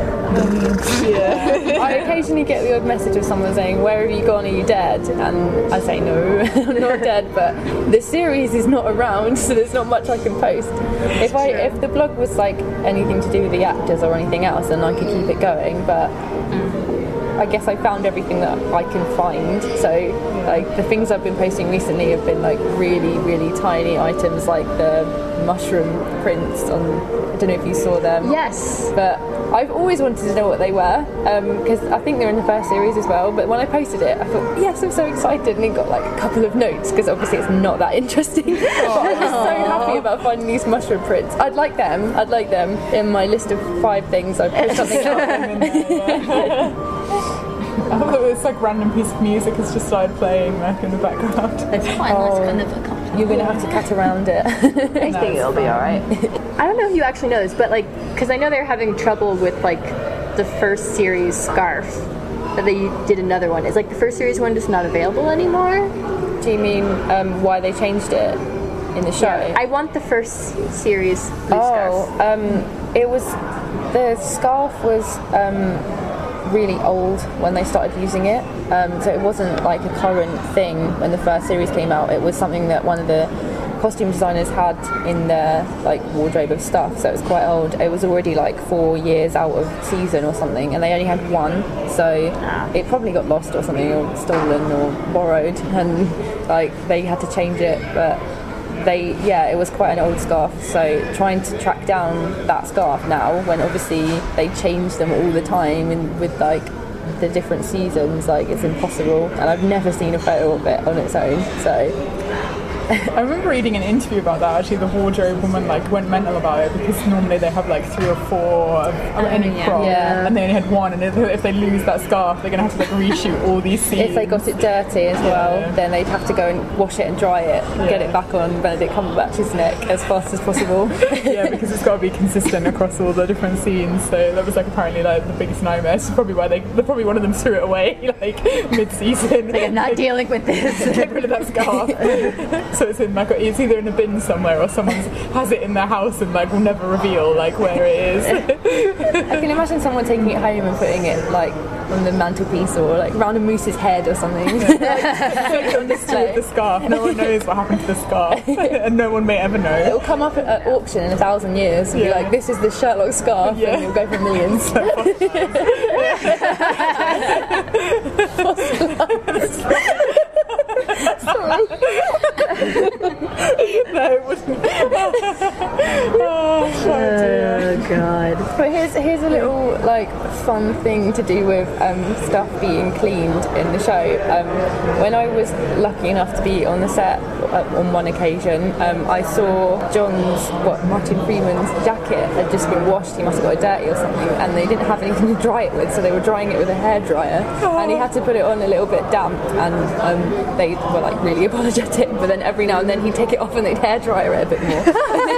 I occasionally get the odd message of someone saying, where have you gone, are you dead? And I say, no, I'm not dead, but the series is not around, so there's not much I can post. If the blog was like anything to do with the actors or anything else, then I could keep it going, but I guess I found everything that I can find. So like the things I've been posting recently have been like really, really tiny items, like the mushroom prints on I don't know if you saw them. Yes. But I've always wanted to know what they were, because I think they're in the first series as well. But when I posted it, I thought, yes, I'm so excited, and it got like a couple of notes, because obviously it's not that interesting. But I was so happy about finding these mushroom prints. I'd like them in my list of 5 things. I'd put something up. I thought this like random piece of music has just started playing like in the background. It's quite nice kind of a compliment. You're going to have to cut around it. I think it'll be alright. I don't know if you actually know this, but like, because I know they're having trouble with like the first series scarf, but they did another one. Is like the first series one just not available anymore? Do you mean why they changed it in the show? Yeah, I want the first series blue scarf. It was, the scarf was really old when they started using it, so it wasn't like a current thing when the first series came out. It was something that one of the costume designers had in their like wardrobe of stuff, so it was quite old. It was already like 4 years out of season or something, and they only had one, so it probably got lost or something, or stolen or borrowed, and like they had to change it. But it was quite an old scarf, so trying to track down that scarf now, when obviously they change them all the time and with like the different seasons, like it's impossible, and I've never seen a photo of it on its own, so I remember reading an interview about that. Actually, the wardrobe woman like went mental about it, because normally they have like 3 or 4 of any crop, and they only had one. And if they lose that scarf, they're gonna have to like reshoot all these scenes. If they got it dirty as well, then they'd have to go and wash it and dry it, and get it back on Benedict Cumberbatch's neck as fast as possible. Yeah, because it's got to be consistent across all the different scenes. So that was like apparently like the biggest nightmare. So probably why probably one of them threw it away like mid-season. Like, I'm not dealing with this. Get rid of that scarf. So it's in like, it's either in a bin somewhere, or someone has it in their house and like will never reveal like where it is. I can imagine someone taking it home and putting it like on the mantelpiece, or like round a moose's head or something. On the scarf. No one knows what happened to the scarf, and no one may ever know. It'll come up at auction in 1,000 years and be like, this is the Sherlock scarf, and it'll go for millions. No, it wouldn't. Oh God. But here's a little like fun thing to do with stuff being cleaned in the show. When I was lucky enough to be on the set on one occasion, I saw Martin Freeman's jacket had just been washed. He must have got it dirty or something, and they didn't have anything to dry it with, so they were drying it with a hairdryer, and he had to put it on a little bit damp, and they were like really apologetic, but then every now and then he'd take it off and they'd hairdryer it a bit more.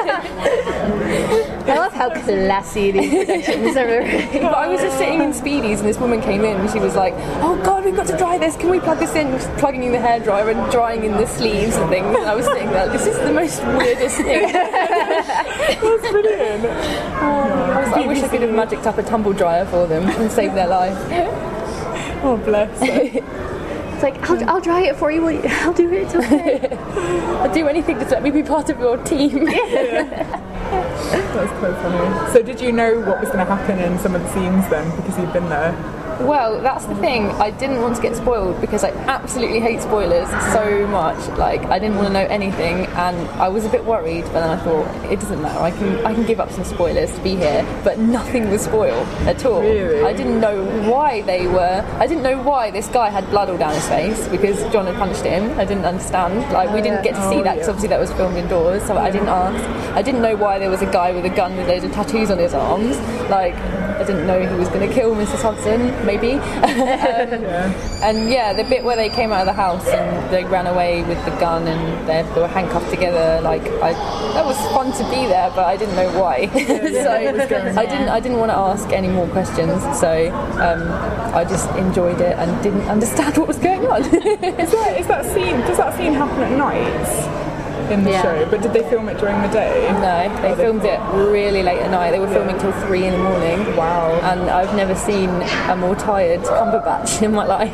I love how classy these productions are. But I was just sitting in Speedies, and this woman came in and she was like, oh God, we've got to dry this, can we plug this in? Just plugging in the hairdryer and drying in the sleeves and things, and I was sitting there, this is the most weirdest thing. That's brilliant. I wish I could have magicked up a tumble dryer for them and saved their life. Oh bless. It's like, I'll dry it for you. I'll do it. It's okay. I'll do anything, just let me be part of your team. That's quite funny. So did you know what was going to happen in some of the scenes then, because you'd been there? Well, that's the thing. I didn't want to get spoiled, because I absolutely hate spoilers so much. Like, I didn't want to know anything, and I was a bit worried. But then I thought, it doesn't matter. I can give up some spoilers to be here. But nothing was spoiled at all. Really? I didn't know why they were. I didn't know why this guy had blood all down his face, because John had punched him. I didn't understand. Like, we didn't get to see that, because obviously that was filmed indoors. So I didn't ask. I didn't know why there was a guy with a gun with loads of tattoos on his arms. Like, I didn't know he was going to kill Mrs. Hudson, maybe. And yeah, the bit where they came out of the house and they ran away with the gun and they were handcuffed together, like, that was fun to be there, but I didn't know why. So I didn't want to ask any more questions, so I just enjoyed it and didn't understand what was going on. Does that scene happen at night? In the show, but did they film it during the day? No, they filmed it really late at night. They were filming till 3 in the morning. Wow. And I've never seen a more tired Cumberbatch in my life.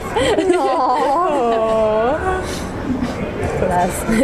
Bless.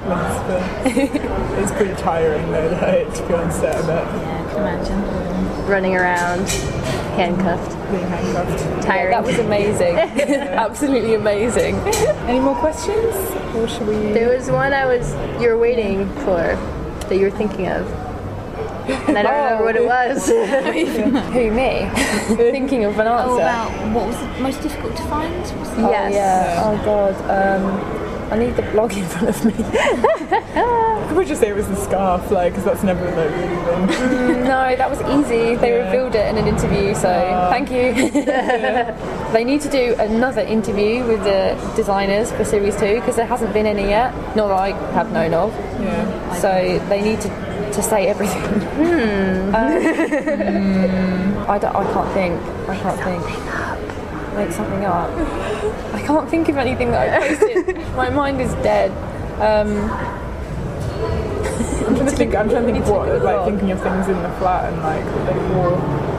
It's pretty tiring though, like, to be on set of it. Yeah, I can imagine. Running around, handcuffed. Being handcuffed. Tiring. That was amazing. Absolutely amazing. Any more questions? Or should we... There was one you were waiting for, that you were thinking of. and I don't remember what it was. Who, me? Thinking of an answer. Oh, about what was the most difficult to find? Oh, Yes. yeah. Oh, God. I need the blog in front of me. Could we just say it was the scarf, like, because that's never like really been. No, that was easy. They revealed it in an interview, so thank you. They need to do another interview with the designers for Series 2, because there hasn't been any yet. Not that I have known of. Yeah. So they need to say everything. I can't think. Make something up. I can't think of anything that I posted. My mind is dead. I'm trying to think what, like, thinking of things in the flat and like what they wore.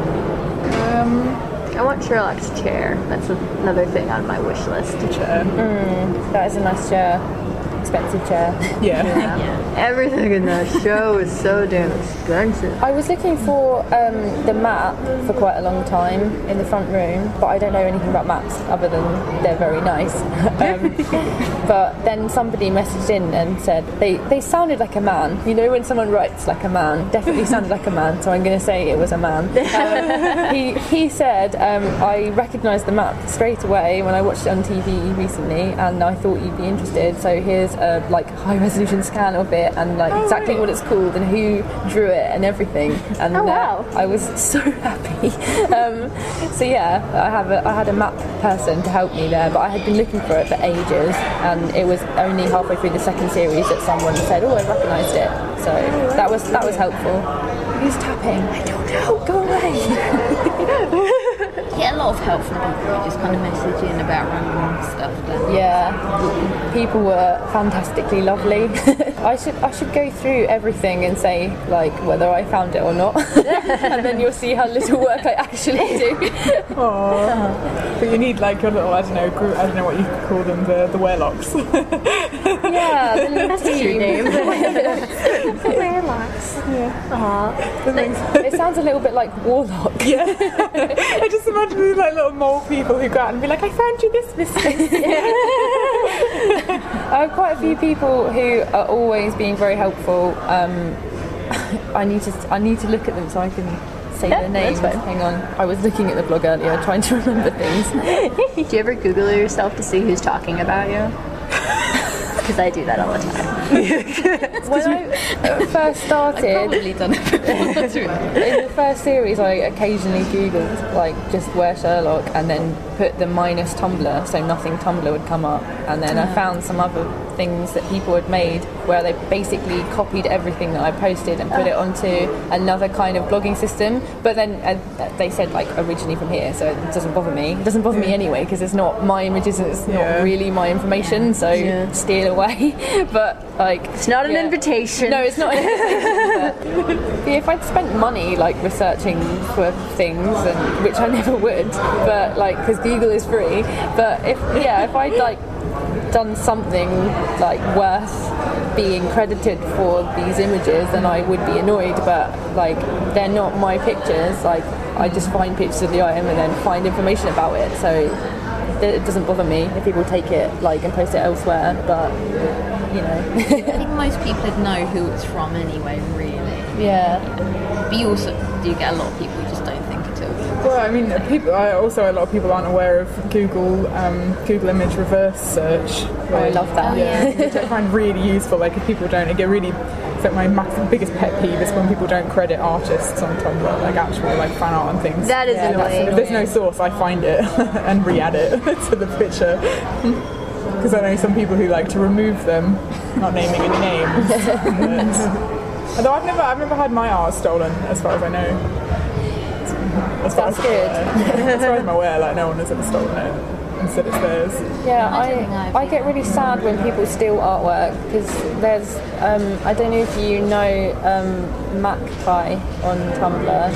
I want Sherlock's chair. That's another thing on my wish list. Chair. That is a nice chair. Expensive chair. Yeah. Everything in that show is so damn expensive. I was looking for the map for quite a long time in the front room, but I don't know anything about maps other than they're very nice. But then somebody messaged in and said they sounded like a man. You know when someone writes like a man, definitely sounded like a man, so I'm going to say it was a man. He said, I recognised the map straight away when I watched it on TV recently, and I thought you'd be interested, so here's a like high resolution scan of it and like exactly what it's called and who drew it and everything, and wow. I was so happy. So yeah, I had a map person to help me there, but I had been looking for it for ages, and it was only halfway through the second series that someone said, oh, I recognised it, so that was helpful. Who's tapping? I don't know, go away. Get a lot of help from people who just kind of message in about random stuff then. Yeah, people were fantastically lovely. I should go through everything and say like whether I found it or not, and then you'll see how little work I actually do. Aww. But you need like your little, I don't know what you could call them, the werelocks. Yeah, the little That's your team. name. It sounds a little bit like Warlock. Yeah. I just imagine these like little mole people who go out and be like, I found you this biscuit. I have quite a few people who are always being very helpful. I need to look at them so I can say their names. Hang on. I was looking at the blog earlier trying to remember things. Do you ever Google yourself to see who's talking about you? Because I do that all the time. When I first started, I've probably done it before. in the first series, I occasionally Googled like just where Sherlock, and then put the minus Tumblr, so nothing Tumblr would come up, and then I found some other things that people had made where they basically copied everything that I posted and put it onto another kind of blogging system. But then they said like originally from here, so it doesn't bother me. It doesn't bother me anyway because it's not my images and it's not really my information. So steal away. But like It's not an invitation. no, it's not an invitation. But if I'd spent money like researching for things, and which I never would, but like because Google is free. But if I'd like done something like worth being credited for these images, then I would be annoyed. But like they're not my pictures. Like I just find pictures of the item and then find information about it. So it doesn't bother me if people take it like and post it elsewhere. But you know. I think most people would know who it's from anyway, really. Yeah. But you also do get a lot of people who just don't think at all. Well, I mean, a lot of people aren't aware of Google image reverse search. Oh, I love that. Which I find really useful. Like if people don't, it's like my biggest pet peeve is when people don't credit artists on Tumblr, like actual like fan art and things. That is annoying. If there's no source, I find it and re-add it to the picture. Because I know some people who like to remove them, not naming any names. Although I've never had my art stolen, as far as I know. That's good. As far as I'm aware, like no one has ever stolen it and said it's theirs. Yeah, I don't think I get really sad when people steal artwork because there's I don't know if you know Magpie on Tumblr.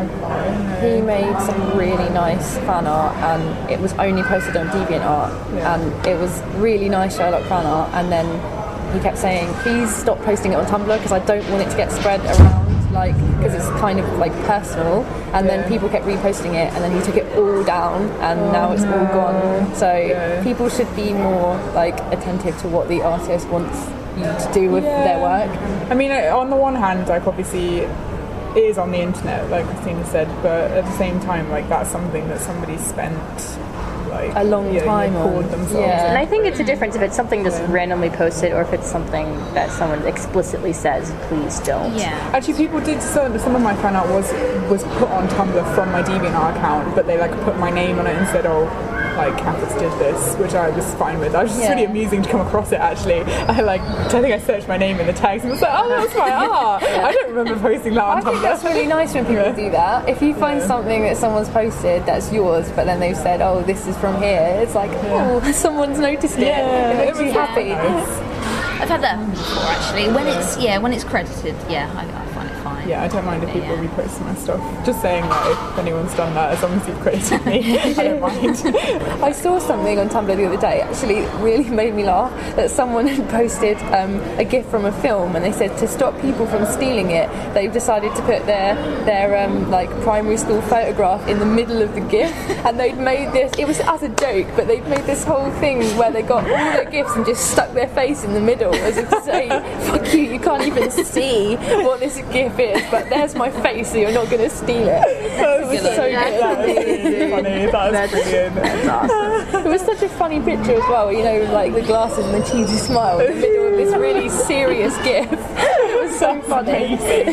He made some really nice fan art and it was only posted on DeviantArt and it was really nice Sherlock fan art, and then he kept saying please stop posting it on Tumblr because I don't want it to get spread around, like because it's kind of like personal, and then people kept reposting it and then he took it all down and now it's all gone. So people should be more like attentive to what the artist wants you to do with their work. I mean, on the one hand, I probably see is on the internet, like Christina said, but at the same time, like that's something that somebody spent like a long time poured on. themselves. Yeah. And I think it's a difference if it's something just randomly posted or if it's something that someone explicitly says, please don't. Yeah. Actually, people did. Some of my fan art was put on Tumblr from my DeviantArt account, but they like put my name on it and said, "Oh, like Cathis did this," which I was fine with. I was just really amusing to come across it. Actually, I think I searched my name in the tags and was like, "Oh, that's my art." I don't remember posting that on I think Tumblr. that's really nice when people do that. If you find something that someone's posted that's yours, but then they've said, "Oh, this is from here," it's like, "Oh, someone's noticed it." Yeah, It makes it you was happy. I've had that before actually. When it's credited, I find it fine. Yeah, I don't mind if people Yeah. repost my stuff. Just saying that if anyone's done that, as long as you've credited me, I don't mind. I saw something on Tumblr the other day, actually really made me laugh, that someone had posted a GIF from a film, and they said to stop people from stealing it, they've decided to put their like primary school photograph in the middle of the GIF, and they'd made this, it was as a joke, but they'd made this whole thing where they got all their GIFs and just stuck their face in the middle, as if to say, fuck you, you can't even see what this GIF is, but there's my face, so you're not going to steal it. It was so good. That was really funny. That was brilliant. That's awesome. It was such a funny picture as well, you know, like the glasses and the cheesy smile in the middle of this really serious GIF. It was so funny.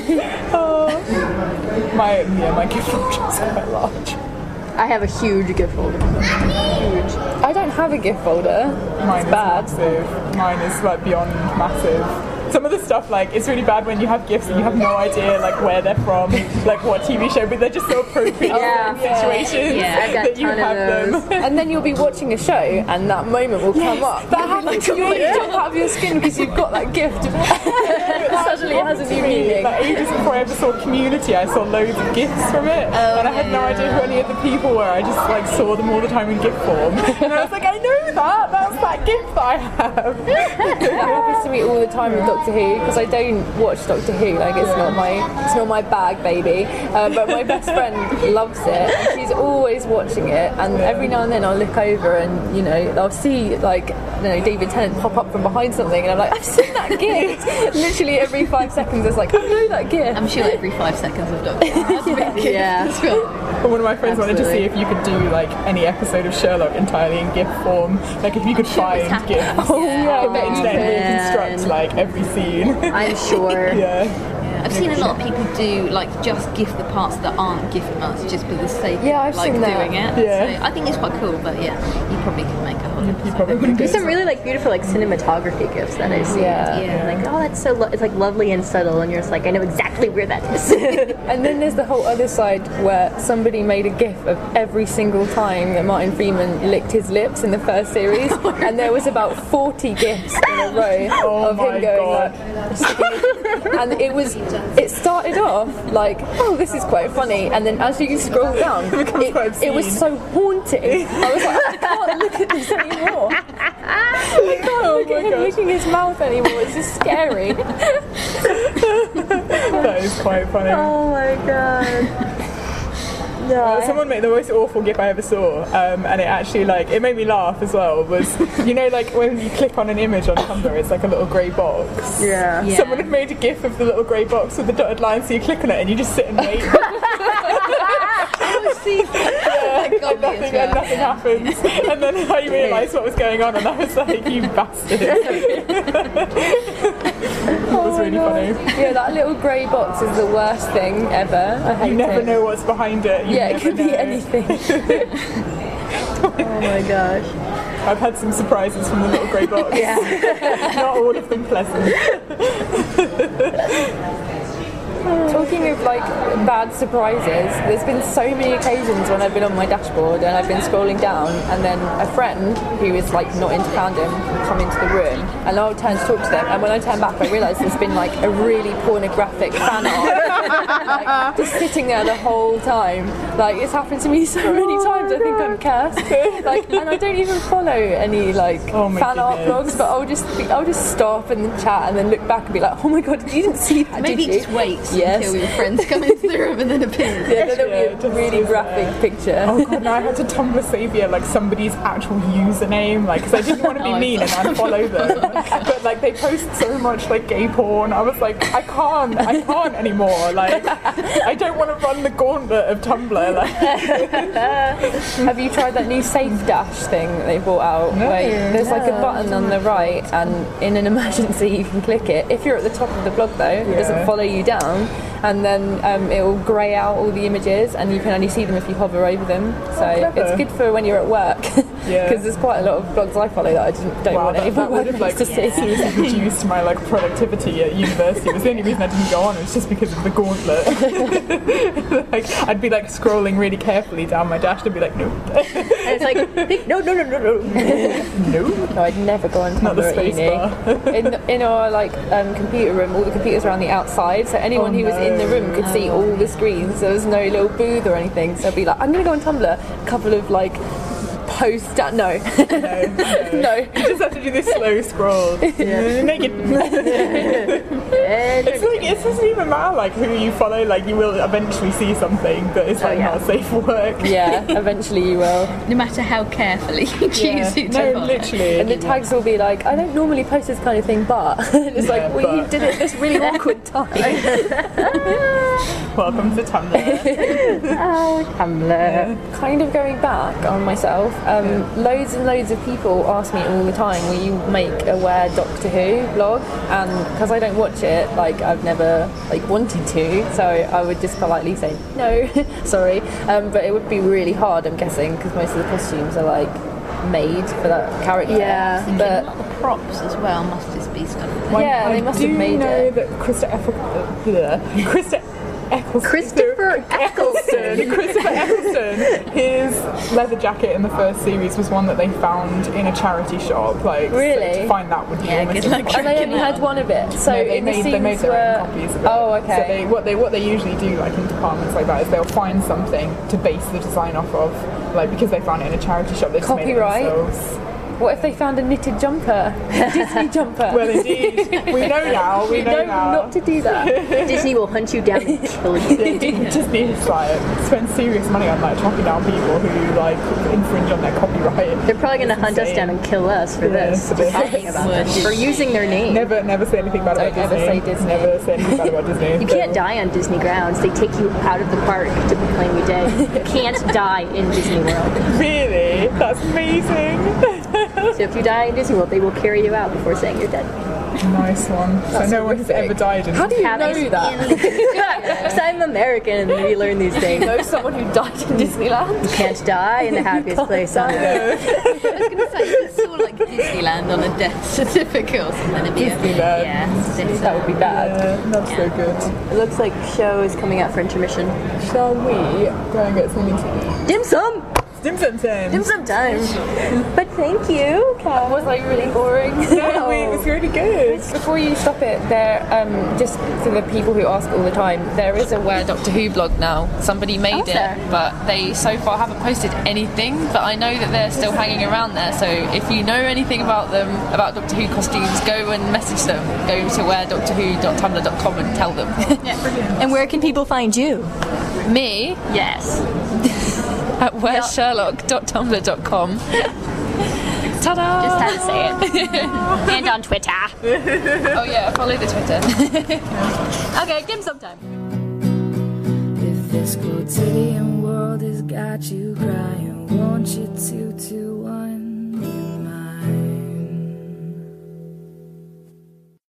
My gift folder is quite large. I have a huge gift folder. Huge. I don't have a gift folder. Mine It's is bad. massive. Mine is like beyond massive. Some of the stuff, like, it's really bad when you have gifts and you have no idea, like, where they're from, like, what TV show, but they're just so appropriate in certain situations I've got that you a ton have of them. And then you'll be watching a show and that moment will come up. That happens to you. Jump out of your skin because you've got that gift. Suddenly it has a new meaning. Like, ages before I ever saw Community, I saw loads of gifts from it, and I had no idea who any of the people were. I just like saw them all the time in gift form, and I was like, I know that. That's that gift that I have. That happens to me all the time with Doctor Who, because I don't watch Doctor Who, like it's not my bag, baby. But my best friend loves it, and she's always watching it. And every now and then I'll look over, and you know, I'll see like David Tennant pop up from behind something, and I'm like, I've seen that gift. Literally every 5 seconds, it's like, I know that gift. I'm sure every 5 seconds of Doctor Who. Yeah. But one of my friends wanted to see if you could do like any episode of Sherlock entirely in GIF form, like if you could find GIFs I on the bet you internet and can. reconstruct like every scene. I'm sure. Yeah. I've seen a lot of people do like just GIF the parts that aren't GIF parts just for the sake Yeah, I've of like seen that. doing it. Yeah. So I think it's quite cool, but yeah, you probably could make a whole episode. Probably could. There's some really like beautiful like cinematography gifts that I see. Yeah. Like, oh, that's so it's like lovely and subtle, and you're just like, I know exactly where that is. And then there's the whole other side where somebody made a gif of every single time that Martin Freeman licked his lips in the first series, and there was about 40 gifs in a row of my him going God. like, and it started off like, oh, this is quite funny, and then as you scroll down, it was so haunting. I was like, I can't look at this anymore. I can't look at him licking his mouth anymore. It's just scary. That is quite funny. Oh my god. No. Someone made the most awful GIF I ever saw, and it actually like it made me laugh as well. Was you know like when you click on an image on Tumblr, it's like a little grey box. Yeah. Someone had made a GIF of the little grey box with the dotted line, so you click on it and you just sit and wait. Got me as well. Nothing happens, and then I realised what was going on, and I was like, "You bastard!" It was really funny. Yeah, that little grey box is the worst thing ever. I hate You never it. know what's behind it. You Yeah, it never could be know. anything. Oh my gosh. I've had some surprises from the little grey box. Not all of them pleasant. Talking of like bad surprises, there's been so many occasions when I've been on my dashboard and I've been scrolling down, and then a friend who is like not into fandom will come into the room, and I'll turn to talk to them, and when I turn back I realise there's been like a really pornographic fan art like, just sitting there the whole time. Like it's happened to me so many times. I think I'm cursed. Like, and I don't even follow any like Oh my fan art goodness. blogs, but I'll just stop and chat and then look back and be like, oh my god, you didn't see that, Maybe did you? just wait Yes. until your friends come into the room and then appear. Yeah, then there'll be a really graphic picture. Oh god, no, I had to Tumblr Saviour like somebody's actual username, like, because I didn't want to be mean and unfollow them. But like they post so much like gay porn. I was like, I can't anymore. Like, I don't want to run the gauntlet of Tumblr. Like, Have you tried that new Safe Dash thing that they brought out? No. There's like a button on the right, and in an emergency you can click it. If you're at the top of the blog though, it doesn't follow you down, and then it will grey out all the images, and you can only see them if you hover over them. So it's good for when you're at work, because there's quite a lot of blogs I follow that I just don't want anyone would have like to see. seriously reduced my like productivity at university. It was the only reason I didn't go on. It was just because of the gauntlet. Like, I'd be like scrolling really carefully down my dash and be like, no. And it's like, no. No. No, I'd never go on Not the Tumblr at space uni. bar. In our like computer room, all the computers are on the outside, so anyone who was in the room could see all the screens. So there was no little booth or anything. So I'd be like, I'm going to go on Tumblr. A couple of like posts. No. No. You just have to do this slow scroll. Naked. It's like, it doesn't even matter like who you follow. Like, you will eventually see something that is like not safe for work. Yeah, eventually you will. No matter how carefully you choose who to No, follow. literally. And the tags will be like, I don't normally post this kind of thing, but and it's like, well, you but. did it at this really awkward time. Welcome to Tumblr. Oh, Tumblr. Kind of going back on myself, loads and loads of people ask me all the time, will you make a Where Doctor Who blog? And because I don't watch it, like I've never like wanted to, so I would just politely say no, sorry. But it would be really hard, I'm guessing, because most of the costumes are like made for that character. Yeah. But The props as well must just be stuff. yeah, they must have made know it. that Christopher Eccleston, his leather jacket in the first series was one that they found in a charity shop. Like, Really? So to find that would be almost good luck. impossible. And they only had one of it, so No, they in the made scenes their where own copies of it. oh, okay. So what they usually do, like in departments like that, is they'll find something to base the design off of, like because they found it in a charity shop. They just made it Copyright? themselves. What if they found a knitted jumper, a Disney jumper? Well, indeed, we know now. We know now. not to do that. Disney will hunt you down and kill you. Just need to like spend serious money on like tracking down people who like infringe on their copyright. They're probably going to hunt us insane. down and kill us for this. for this. Talking about this. For using their name. Never say anything bad about Don't ever Disney. say Disney. Never say anything bad about Disney. You can't die on Disney grounds. They take you out of the park to proclaim you dead. You can't die in Disney World. Really? That's amazing. So if you die in Disney World, they will carry you out before saying you're dead. Nice one. So no one has ever died in How do you Having- know that? Because I'm American and we learn these things. Know someone who died in Disneyland? You can't die in the happiest place on earth. I was going to say, it's sort of like Disneyland on a death certificate or something. It'd be Disneyland. Yeah, That would be bad. That's so good. It looks like show is coming out for intermission. Shall we go and get something to eat? Dim sum! Dim sum time. Dim sum time! But thank you, Kat. Was I really boring? No, it was really good. Before you stop it, there, just for the people who ask all the time, there is a Where Doctor Who blog now. Somebody made there? it, but they so far haven't posted anything. But I know that they're still hanging around there. So if you know anything about them, about Doctor Who costumes, go and message them. Go to wheredoctorwho.tumblr.com and tell them. And where can people find you? Me Yes. at wheresherlock.tumblr.com. Ta-da! Just had to say it. And on Twitter. Oh yeah, follow the Twitter. Okay, dim sum time. If this quotidian world has got you crying, want you to